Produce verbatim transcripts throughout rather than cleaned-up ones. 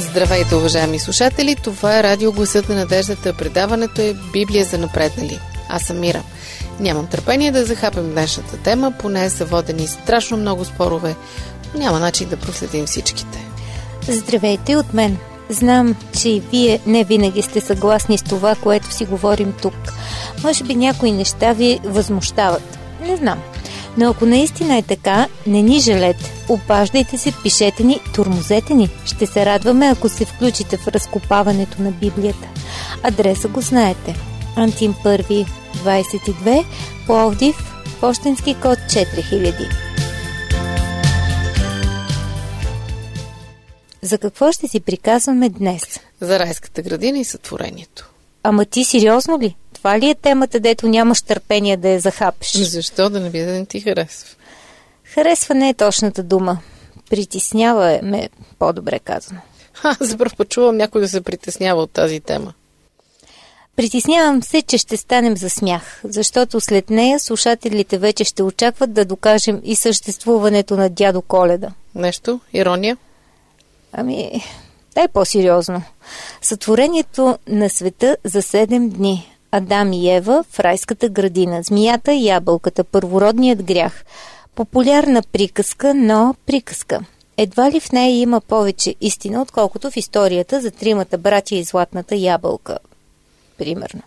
Здравейте, уважаеми слушатели! Това е Радио Гласът на надеждата. Предаването е Библия за напреднали. Аз съм Мира. Нямам търпение да захапем днешната тема, поне са водени страшно много спорове. Няма начин да проследим всичките. Здравейте от мен. Знам, че и вие не винаги сте съгласни с това, което си говорим тук. Може би някои неща ви възмущават. Не знам. Но ако наистина е така, не ни жалете. Обаждайте се, пишете ни, тормозете ни. Ще се радваме, ако се включите в разкопаването на Библията. Адреса го знаете. Антим първи, двайсет и две, Пловдив, пощенски код четири хиляди. За какво ще си приказваме днес? За райската градина и сътворението. Ама ти сериозно ли? Това ли е темата, дето нямаш търпение да я захапеш? Защо да не би да не ти харесва? Харесва не е точната дума. Притеснява ме, по-добре казано. Ха, за първ път чувам някой да се притеснява от тази тема. Притеснявам се, че ще станем за смях, защото след нея слушателите вече ще очакват да докажем и съществуването на дядо Коледа. Нещо? Ирония? Ами, дай по-сериозно. Сътворението на света за седем дни. Адам и Ева в райската градина. Змията и ябълката. Първородният грях. Популярна приказка, но приказка. Едва ли в нея има повече истина, отколкото в историята за тримата братя и златната ябълка. Примерно.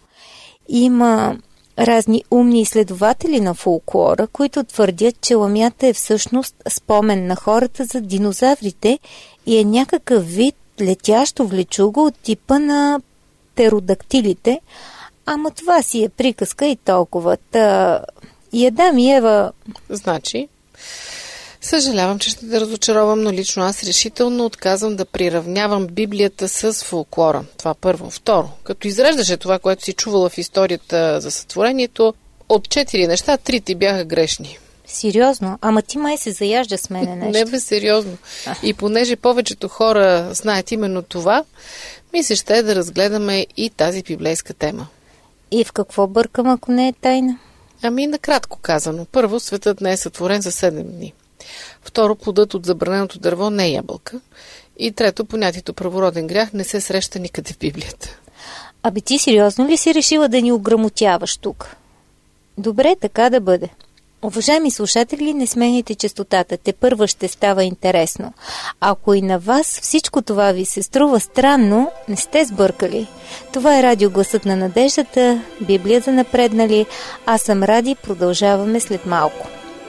Има разни умни изследователи на фолклора, които твърдят, че ламята е всъщност спомен на хората за динозаврите и е някакъв вид летящо влечуго от типа на птеродактилите, ама това си е приказка и толкова. Та и Адам и Ева... Значи, съжалявам, че ще те разочаровам, но лично аз решително отказвам да приравнявам Библията с фолклора. Това първо. Второ, като изреждаше това, което си чувала в историята за сътворението, от четири неща, три ти бяха грешни. Сериозно? Ама ти май се заяжда с мене нещо. Не бе, сериозно. И понеже повечето хора знаят именно това, ми се ще е да разгледаме и тази библейска тема. И в какво бъркам, ако не е тайна? Ами, накратко казано. Първо, светът не е сътворен за седем дни. Второ, плодът от забраненото дърво не е ябълка. И трето, понятието първороден грях не се среща никъде в Библията. Аби ти сериозно ли си решила да ни ограмотяваш тук? Добре, така да бъде. Уважаеми слушатели, не сменяйте честотата, те първа ще става интересно. Ако и на вас всичко това ви се струва странно, не сте сбъркали. Това е Радио Гласът на надеждата, Библия за напреднали. Аз съм Ради, продължаваме след малко.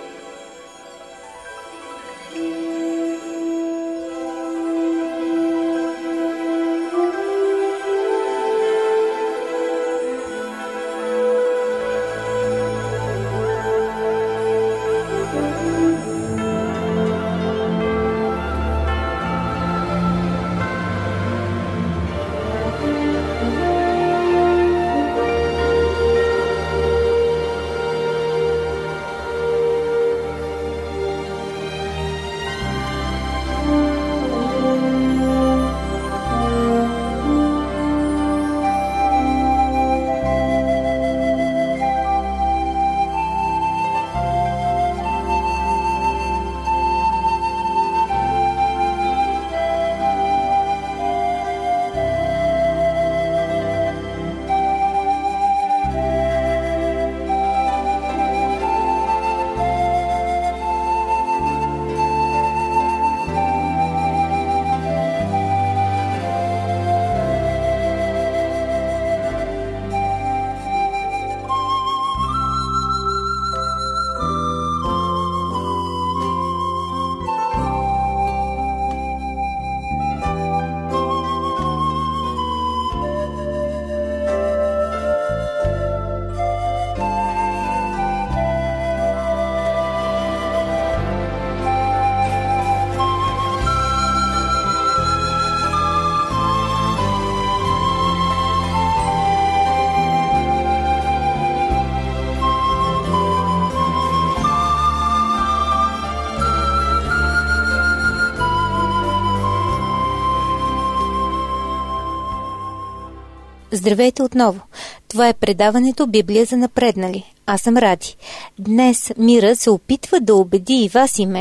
Здравейте отново! Това е предаването Библия за напреднали. Аз съм Ради. Днес Мира се опитва да убеди и вас и мен,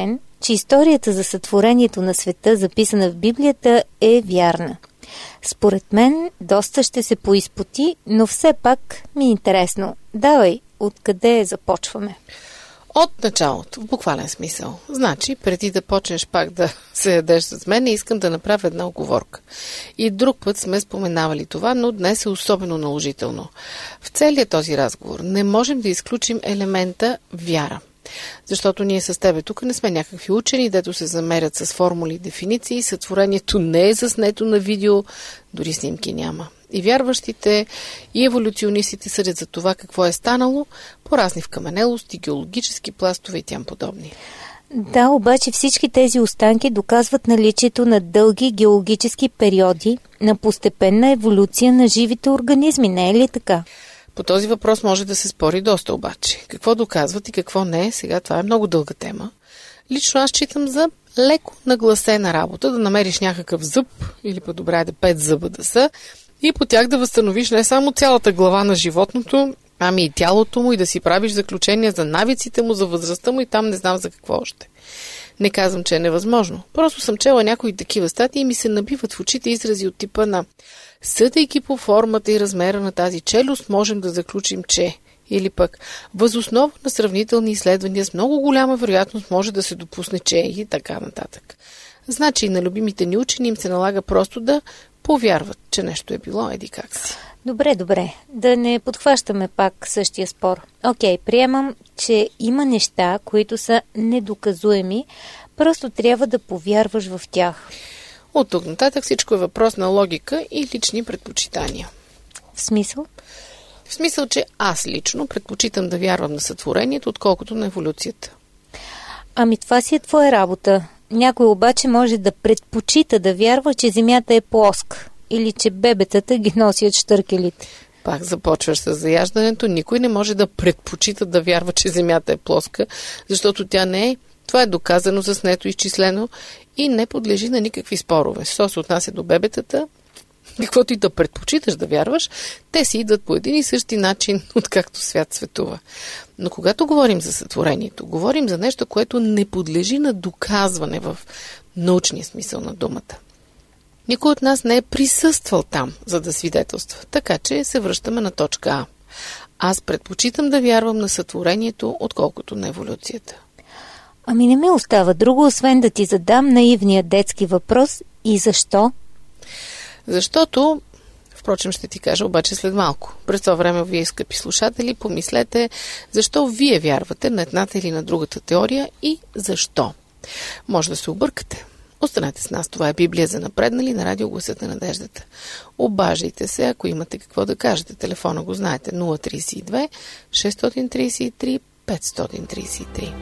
че историята за сътворението на света, записана в Библията, е вярна. Според мен, доста ще се поизпоти, но все пак ми е интересно. Давай, откъде започваме? От началото, в буквален смисъл. Значи, преди да почнеш пак да се ядеш с мен, искам да направя една оговорка. И друг път сме споменавали това, но днес е особено наложително. В целия този разговор не можем да изключим елемента вяра. Защото ние с тебе тук не сме някакви учени, дето се замерят с формули и дефиниции, сътворението не е заснето на видео, дори снимки няма. И вярващите, и еволюционистите съдят за това какво е станало по разни вкаменелости, геологически пластове и тям подобни. Да, обаче всички тези останки доказват наличието на дълги геологически периоди на постепенна еволюция на живите организми, не е ли така? По този въпрос може да се спори доста обаче. Какво доказват и какво не, сега това е много дълга тема. Лично аз считам за леко нагласена работа да намериш някакъв зъб, или по-добре да пет зъба да са, и по тях да възстановиш не само цялата глава на животното, ами и тялото му, и да си правиш заключения за навиците му, за възрастта му и там не знам за какво още. Не казвам, че е невъзможно. Просто съм чела някои такива статии и ми се набиват в очите изрази от типа на съдейки по формата и размера на тази челюст, можем да заключим, че... Или пък, въз основа на сравнителни изследвания с много голяма вероятност може да се допусне, че и така нататък. Значи и на любимите ни учени им се налага просто да повярват, че нещо е било еди как си. Добре, добре. Да не подхващаме пак същия спор. Окей, приемам, че има неща, които са недоказуеми, просто трябва да повярваш в тях. От тук нататък всичко е въпрос на логика и лични предпочитания. В смисъл? В смисъл, че аз лично предпочитам да вярвам на сътворението, отколкото на еволюцията. Ами това си е твоя работа. Някой обаче може да предпочита да вярва, че Земята е плоска или че бебетата ги носят щъркелите. Пак започваш с заяждането. Никой не може да предпочита да вярва, че Земята е плоска, защото тя не е. Това е доказано, заснето, изчислено и не подлежи на никакви спорове. Що се отнася до бебетата, каквото и да предпочиташ да вярваш, те си идват по един и същи начин, откакто свят светува. Но когато говорим за сътворението, говорим за нещо, което не подлежи на доказване в научния смисъл на думата. Никой от нас не е присъствал там, за да свидетелства. Така че се връщаме на точка А. Аз предпочитам да вярвам на сътворението, отколкото на еволюцията. Ами не ми остава друго, освен да ти задам наивния детски въпрос и защо? Защото, впрочем ще ти кажа обаче след малко. През това време вие, скъпи слушатели, помислете защо вие вярвате на едната или на другата теория и защо. Може да се объркате. Останете с нас. Това е Библия за напреднали на радио Гласът на надеждата. Обаждайте се, ако имате какво да кажете. Телефона го знаете нула три две шест три три пет три три.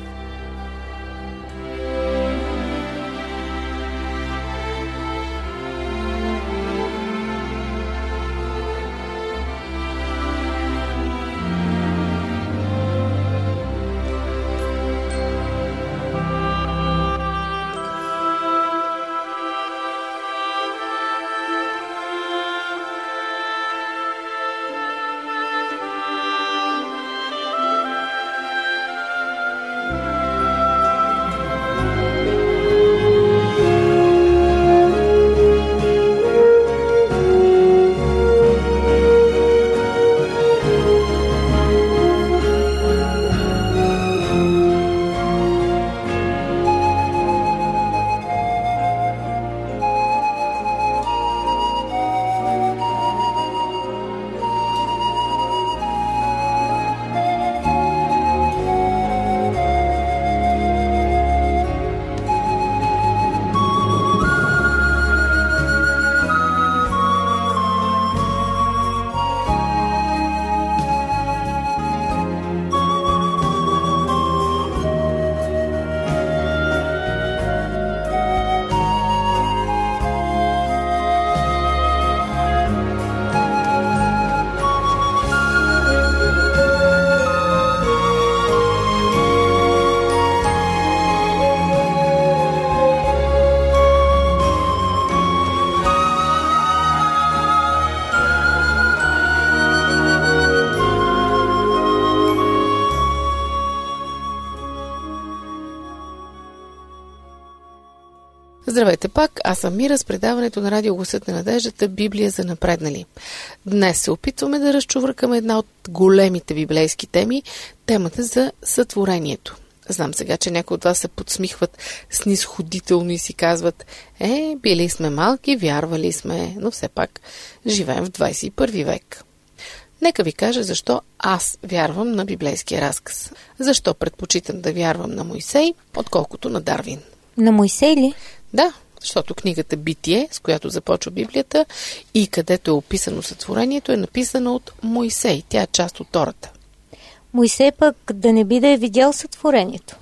Здравейте пак, аз съм Мира с предаването на Радио Гласът на надеждата Библия за напреднали. Днес се опитваме да разчувркаме една от големите библейски теми, темата за сътворението. Знам сега, че някои от вас се подсмихват снисходително и си казват: е, били сме малки, вярвали сме, но все пак живеем в двадесет и първи век. Нека ви кажа защо аз вярвам на библейския разказ. Защо предпочитам да вярвам на Мойсей, отколкото на Дарвин. На Мойсей ли? Да, защото книгата Битие, с която започва Библията и където е описано сътворението, е написана от Мойсей. Тя е част от Тората. Мойсей пък да не би да е видял сътворението.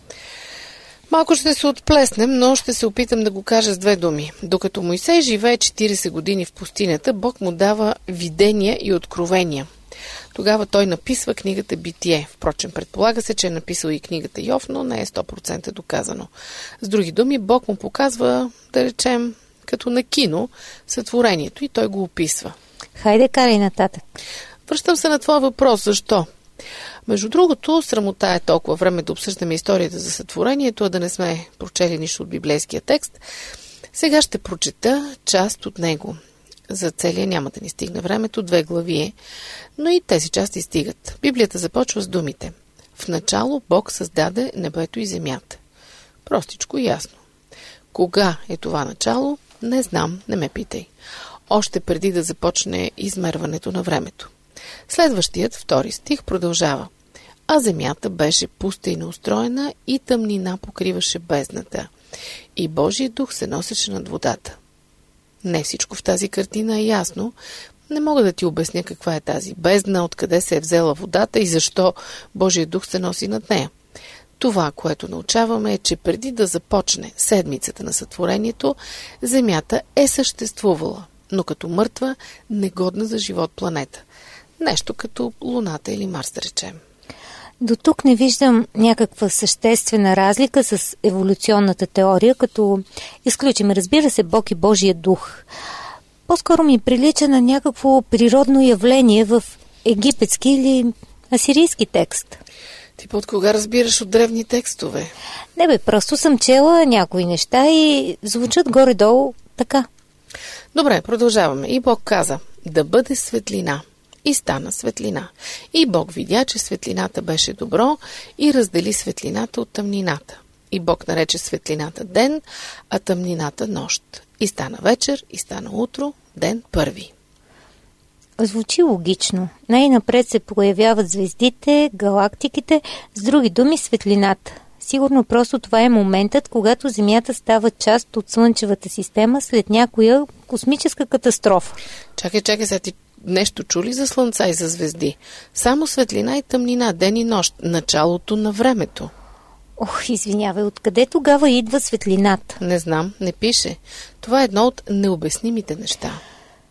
Малко ще се отплеснем, но ще се опитам да го кажа с две думи. Докато Мойсей живее четиридесет години в пустинята, Бог му дава видения и откровения. Тогава той написва книгата Битие. Впрочем, предполага се, че е написал и книгата Йов, но не е сто процента доказано. С други думи, Бог му показва, да речем, като на кино, сътворението и той го описва. Хайде, карай нататък. Връщам се на твоя въпрос. Защо? Между другото, срамота е толкова време да обсъждаме историята за сътворението, а да не сме прочели нищо от библейския текст. Сега ще прочета част от него. За целия няма да ни стигне времето, две глави е, но и тези части стигат. Библията започва с думите: в начало Бог създаде небето и земята. Простичко и ясно. Кога е това начало? Не знам, не ме питай. Още преди да започне измерването на времето. Следващият, втори стих, продължава: а земята беше пуста и неустроена и тъмнина покриваше бездната. И Божият дух се носеше над водата. Не всичко в тази картина е ясно. Не мога да ти обясня каква е тази бездна, откъде се е взела водата и защо Божият дух се носи над нея. Това, което научаваме, е, че преди да започне седмицата на сътворението, земята е съществувала, но като мъртва, негодна за живот планета. Нещо като Луната или Марс, да речем. До тук не виждам някаква съществена разлика с еволюционната теория, като изключим, разбира се, Бог и Божия дух. По-скоро ми прилича на някакво природно явление в египетски или асирийски текст. Ти под кога разбираш от древни текстове? Не бе, просто съм чела някои неща и звучат горе-долу така. Добре, продължаваме. И Бог каза: да бъде светлина. И стана светлина. И Бог видя, че светлината беше добро и раздели светлината от тъмнината. И Бог нарече светлината ден, а тъмнината нощ. И стана вечер, и стана утро, ден първи. Звучи логично. Най-напред се появяват звездите, галактиките, с други думи светлината. Сигурно просто това е моментът, когато Земята става част от Слънчевата система след някоя космическа катастрофа. Чакай, чакай, сега ти нещо чули за слънца и за звезди? Само светлина и тъмнина, ден и нощ, началото на времето. Ох, извинявай, откъде тогава идва светлината? Не знам, не пише. Това е едно от необяснимите неща.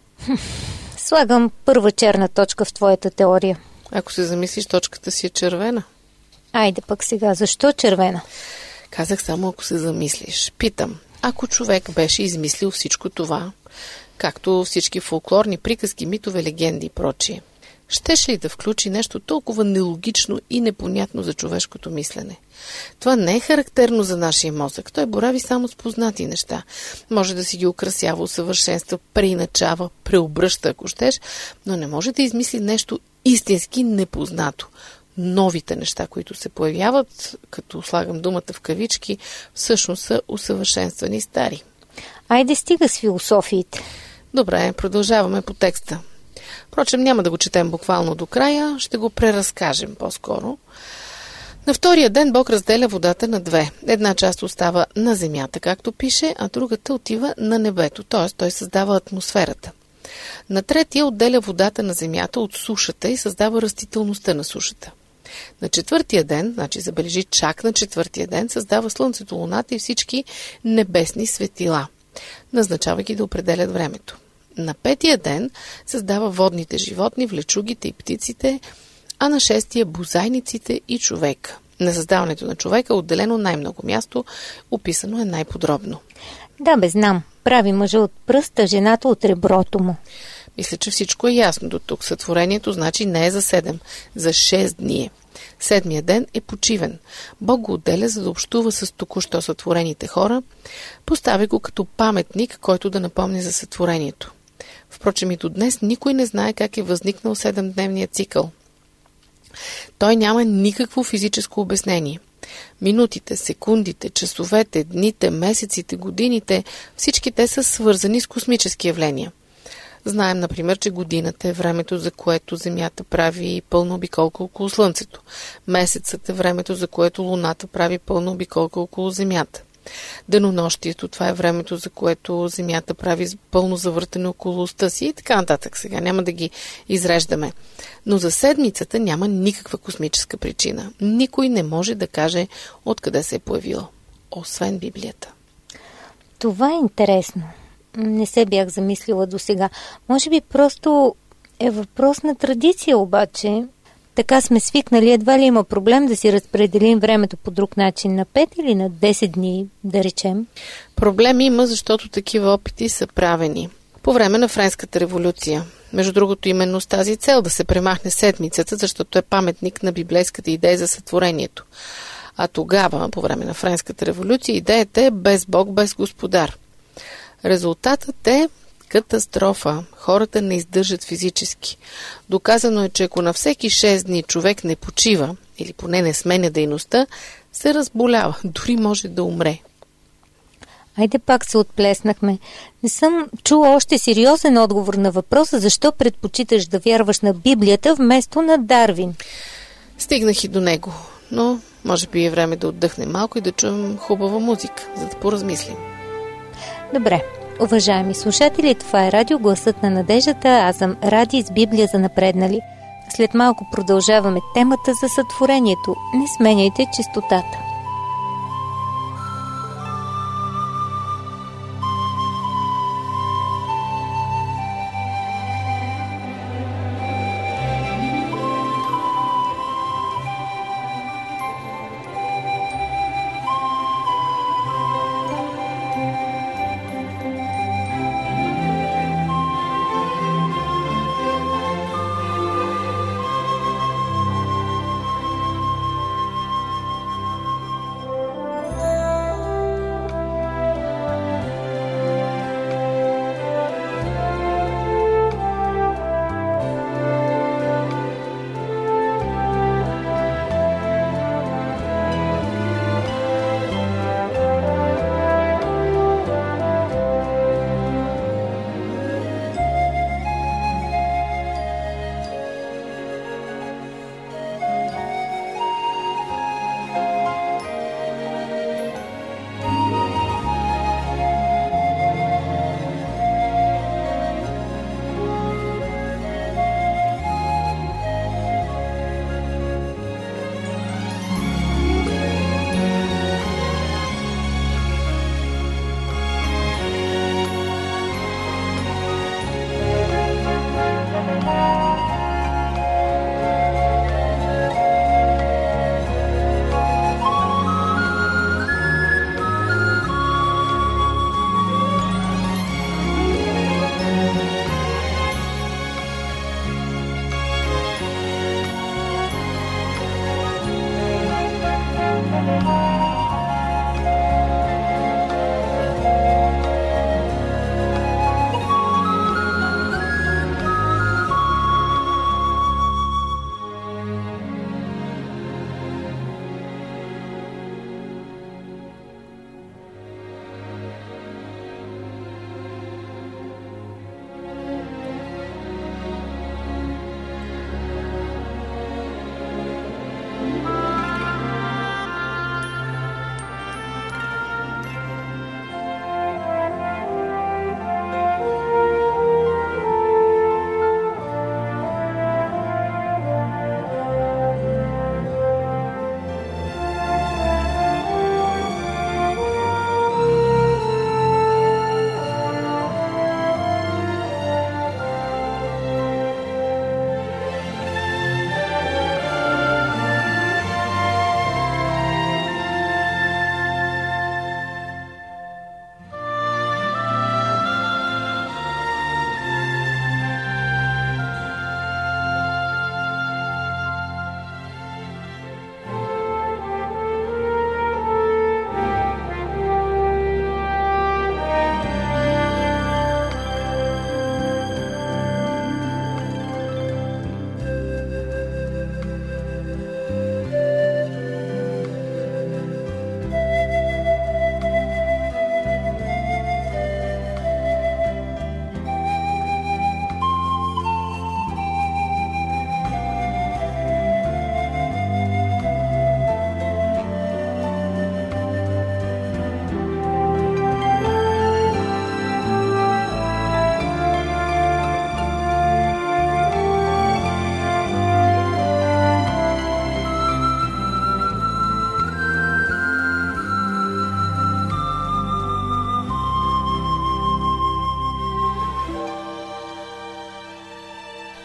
Слагам първа черна точка в твоята теория. Ако се замислиш, точката си е червена. Айде пък сега, защо червена? Казах само ако се замислиш. Питам, ако човек беше измислил всичко това, както всички фолклорни приказки, митове, легенди и прочие, щеше ли да включи нещо толкова нелогично и непонятно за човешкото мислене? Това не е характерно за нашия мозък. Той борави само с познати неща. Може да си ги украсява, усъвършенства, преиначава, преобръща, ако щеш, но не може да измисли нещо истински непознато. Новите неща, които се появяват, като слагам думата в кавички, всъщност са усъвършенствани стари. Айде стига с философиите. Добре, продължаваме по текста. Впрочем, няма да го четем буквално до края, ще го преразкажем по-скоро. На втория ден Бог разделя водата на две. Една част остава на земята, както пише, а другата отива на небето, т.е. той създава атмосферата. На третия отделя водата на земята от сушата и създава растителността на сушата. На четвъртия ден, значи забележи чак на четвъртия ден, създава слънцето, луната и всички небесни светила, назначавайки да определят времето. На петия ден създава водните животни, влечугите и птиците, а на шестия бозайниците и човека. На създаването на човека е отделено най-много място, описано е най-подробно. Да, бе, знам. Прави мъжа от пръста, жената от реброто му. Мисля, че всичко е ясно до тук. Сътворението значи не е за седем, за шест дни. Седмия ден е почивен. Бог го отделя, за да общува с току-що сътворените хора. Поставя го като паметник, който да напомни за сътворението. Впрочем, и до днес никой не знае как е възникнал седемдневният цикъл. Той няма никакво физическо обяснение. Минутите, секундите, часовете, дните, месеците, годините, всички те са свързани с космически явления. Знаем, например, че годината е времето, за което Земята прави пълна обиколка около Слънцето. Месецът е времето, за което Луната прави пълна обиколка около Земята. Денонощието, това е времето, за което Земята прави пълно завъртане около оста си и така нататък. Сега няма да ги изреждаме. Но за седмицата няма никаква космическа причина. Никой не може да каже откъде се е появила, освен Библията. Това е интересно. Не се бях замислила до сега. Може би просто е въпрос на традиция, обаче. Така сме свикнали, едва ли има проблем да си разпределим времето по друг начин, на пет или на десет дни, да речем? Проблем има, защото такива опити са правени по време на Френската революция. Между другото, именно с тази цел да се премахне седмицата, защото е паметник на библейската идея за сътворението. А тогава, по време на Френската революция, идеята е без Бог, без Господар. Резултатът е катастрофа. Хората не издържат физически. Доказано е, че ако на всеки шест дни човек не почива, или поне не сменя дейността, се разболява. Дори може да умре. Айде пак се отплеснахме. Не съм чула още сериозен отговор на въпроса, защо предпочиташ да вярваш на Библията вместо на Дарвин. Стигнах и до него, но може би е време да отдъхнем малко и да чуем хубава музика, за да поразмислим. Добре. Уважаеми слушатели, това е радио Гласът на надеждата. Аз съм Ради с Библия за напреднали. След малко продължаваме темата за сътворението. Не сменяйте честотата.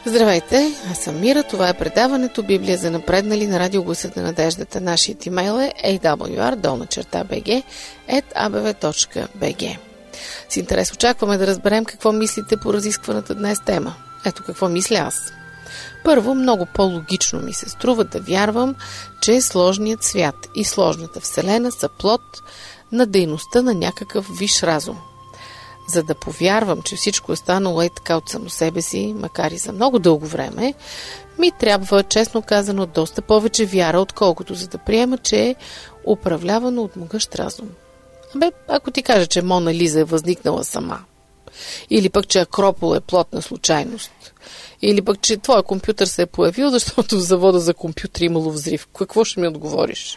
Здравейте, аз съм Мира, това е предаването Библия за напреднали на радио Гласът на надеждата. Нашият имейл е ей дабъл ю ар долна черта би джи ет а бе ве точка би джи. С интерес очакваме да разберем какво мислите по разискваната днес тема. Ето какво мисля аз. Първо, много по-логично ми се струва да вярвам, че сложният свят и сложната вселена са плод на дейността на някакъв висш разум. За да повярвам, че всичко е станало е така от само себе си, макар и за много дълго време, ми трябва, честно казано, доста повече вяра, отколкото за да приема, че е управлявано от могъщ разум. Абе, ако ти кажа, че Мона Лиза е възникнала сама, или пък, че Акропол е плод на случайност, или пък, че твой компютър се е появил, защото в завода за компютри имало взрив, какво ще ми отговориш?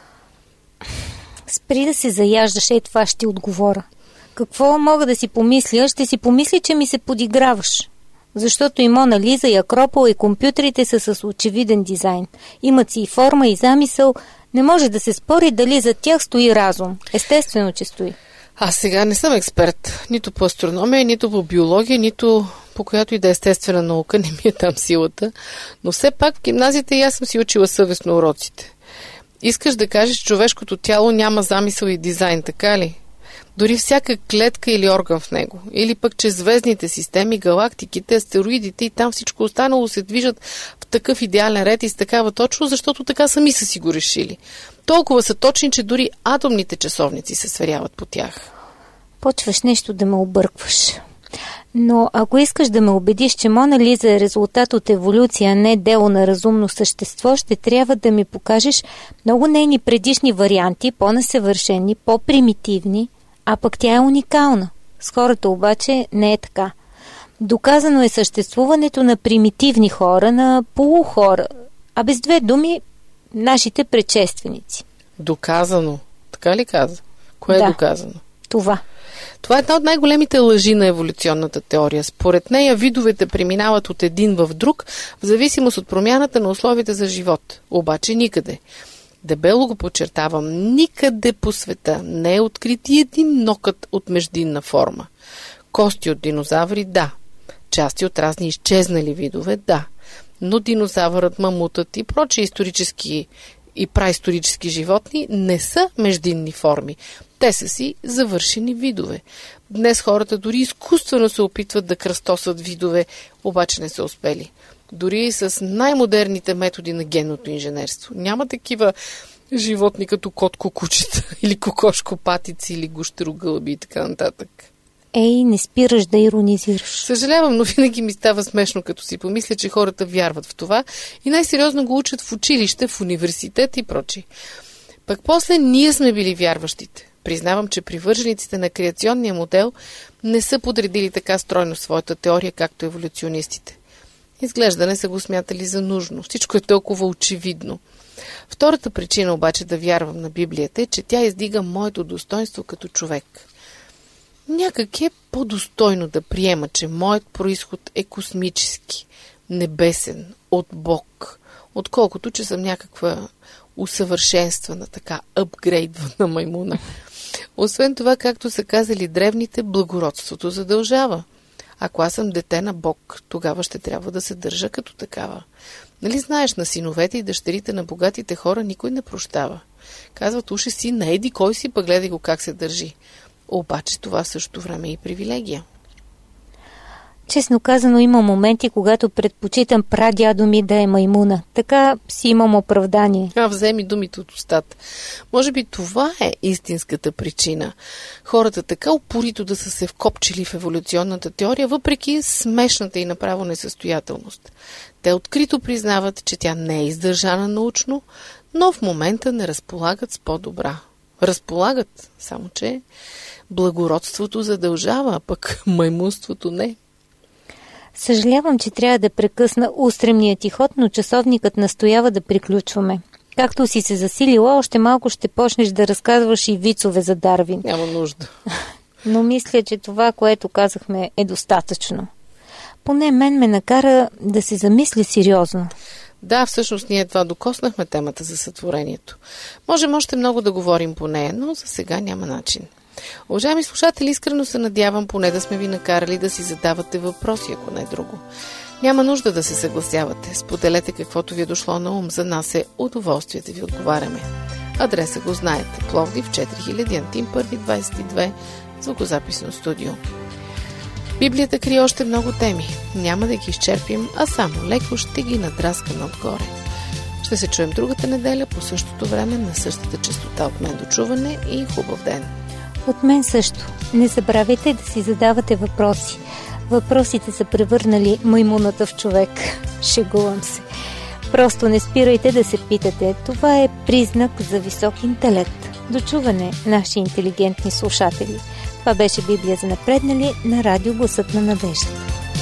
Спри да се заяждаш, е това ще ти отговоря. Какво мога да си помисля? Ще си помисли, че ми се подиграваш. Защото и Мона Лиза, и Акропол, и компютрите са с очевиден дизайн. Имат си и форма, и замисъл. Не може да се спори дали за тях стои разум. Естествено, че стои. Аз сега не съм експерт. Нито по астрономия, нито по биология, нито по която и да е естествена наука. Не ми е там силата. Но все пак в гимназията и аз съм си учила съвестно уроците. Искаш да кажеш, че човешкото тяло няма замисъл и дизайн, така ли? Дори всяка клетка или орган в него. Или пък, че звездните системи, галактиките, астероидите и там всичко останало се движат в такъв идеален ред и с такава точно, защото така сами са си го решили. Толкова са точни, че дори атомните часовници се сверяват по тях. Почваш нещо да ме объркваш. Но ако искаш да ме убедиш, че Мона Лиза е резултат от еволюция, а не дело на разумно същество, ще трябва да ми покажеш много нейни предишни варианти, по-несъвършени, по-примитивни, а пък тя е уникална. С хората обаче не е така. Доказано е съществуването на примитивни хора, на полухора, а без две думи нашите предшественици. Доказано? Така ли каза? Кое да, е доказано? Това. Това е една от най-големите лъжи на еволюционната теория. Според нея видовете преминават от един в друг, в зависимост от промяната на условията за живот. Обаче никъде. Дебело го подчертавам, никъде по света не е открит и един нокът от междинна форма. Кости от динозаври – да. Части от разни изчезнали видове – да. Но динозавърът, мамутът и прочие исторически и праисторически животни не са междинни форми. Те са си завършени видове. Днес хората дори изкуствено се опитват да кръстосат видове, обаче не са успели. Дори и с най-модерните методи на генното инженерство. Няма такива животни като кот-кукучета или кокошко-патици или гущерогълъби и така нататък. Ей, не спираш да иронизираш. Съжалявам, но винаги ми става смешно, като си помисля, че хората вярват в това и най-сериозно го учат в училище, в университет и прочие. Пък после ние сме били вярващите. Признавам, че привържениците на креационния модел не са подредили така стройно своята теория, както еволюционистите. Изглежда не са го смятали за нужно. Всичко е толкова очевидно. Втората причина обаче да вярвам на Библията е, че тя издига моето достоинство като човек. Някак е по-достойно да приема, че моят произход е космически, небесен, от Бог, отколкото, че съм някаква усъвършенствана, така апгрейдвана маймуна. Освен това, както са казали древните, благородството задължава. Ако аз съм дете на Бог, тогава ще трябва да се държа като такава. Нали знаеш, на синовете и дъщерите на богатите хора никой не прощава. Казват, уше си, не еди кой си, пък гледай го как се държи. Обаче това в същото време е и привилегия. Честно казано, има моменти, когато предпочитам прадядо ми да е маймуна. Така си имам оправдание. А, вземи думите от устата. Може би това е истинската причина. Хората така упорито да са се вкопчили в еволюционната теория, въпреки смешната и направо несъстоятелност. Те открито признават, че тя не е издържана научно, но в момента не разполагат с по-добра. Разполагат, само че благородството задължава, а пък маймунството не. Съжалявам, че трябва да прекъсна устремния ти ход, но часовникът настоява да приключваме. Както си се засилила, още малко ще почнеш да разказваш и вицове за Дарвин. Няма нужда. Но мисля, че това, което казахме, е достатъчно. Поне мен ме накара да се замисля сериозно. Да, всъщност ние това докоснахме темата за сътворението. Можем още много да говорим по нея, но за сега няма начин. Уважаеми слушатели, искрено се надявам поне да сме ви накарали да си задавате въпроси, ако не друго. Няма нужда да се съгласявате. Споделете каквото ви е дошло на ум. За нас е удоволствие да ви отговаряме. Адреса го знаете. Пловдив четири хиляди, Антим първи, двадесет и две, звукозаписно студио. Библията крие още много теми. Няма да ги изчерпим, а само леко ще ги надраскаме отгоре. Ще се чуем другата неделя по същото време на същата честота. От мен до чуване и хубав ден. От мен също. Не забравяйте да си задавате въпроси. Въпросите са превърнали маймуната в човек. Шегувам се. Просто не спирайте да се питате. Това е признак за висок интелект. До чуване, наши интелигентни слушатели. Това беше Библия за напреднали на радио Гласът на надеждата.